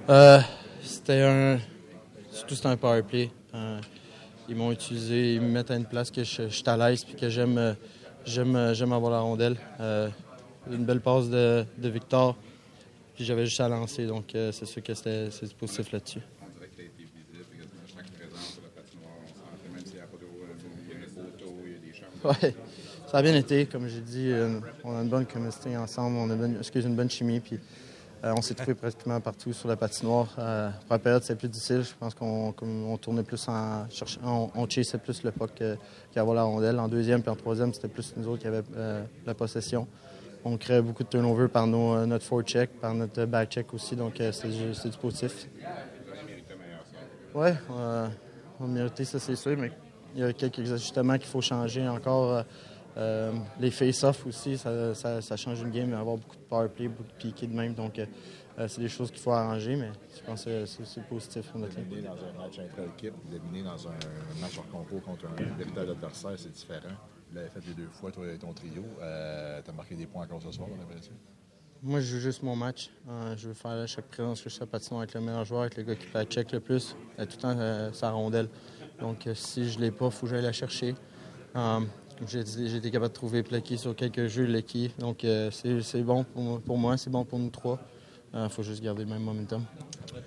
Surtout c'était un power play. Ils m'ont utilisé, ils me mettent à une place que je suis à l'aise et que j'aime avoir la rondelle. Une belle passe de Victor, puis j'avais juste à lancer, donc c'est sûr que c'est du positif là-dessus. On dirait que tu as été visible, quasiment chaque présence sur la patinoire, on sentait, même s'il n'y a pas d'eau, il y a des photos, il y a des chambres. Ouais, ça a bien été, comme j'ai dit, on a une bonne communauté ensemble, on a une bonne chimie, puis on s'est trouvé pratiquement partout sur la patinoire. Pour la période, c'est plus difficile. Je pense qu'on tournait plus on chassait plus le puck qu'avoir la rondelle. En deuxième et en troisième, c'était plus nous autres qui avaient la possession. On créait beaucoup de turnover par notre forecheck, par notre backcheck aussi, donc c'est du positif. Oui, on méritait ça, c'est sûr, mais il y a quelques ajustements qu'il faut changer encore. Les face-off aussi, ça change une game, avoir beaucoup de power play, beaucoup de piqués de même. Donc, c'est des choses qu'il faut arranger, mais je pense que c'est positif pour notre éliminer dans un match intra-équipe, d'éliminer dans un match hors concours contre un véritable adversaire, c'est différent. Vous l'avez fait les deux fois, toi et ton trio. Tu as marqué des points encore ce soir, on a l'impression. Moi, je joue juste mon match. Je veux faire chaque présence que je suis à patinoire avec le meilleur joueur, avec le gars qui fait la check le plus, tout le temps sa rondelle. Donc, si je ne l'ai pas, il faut que j'aille la chercher. Comme j'ai été capable de trouver Plecky sur quelques jeux, Lecky. Donc, c'est bon pour moi, c'est bon pour nous trois. Il faut juste garder le même momentum.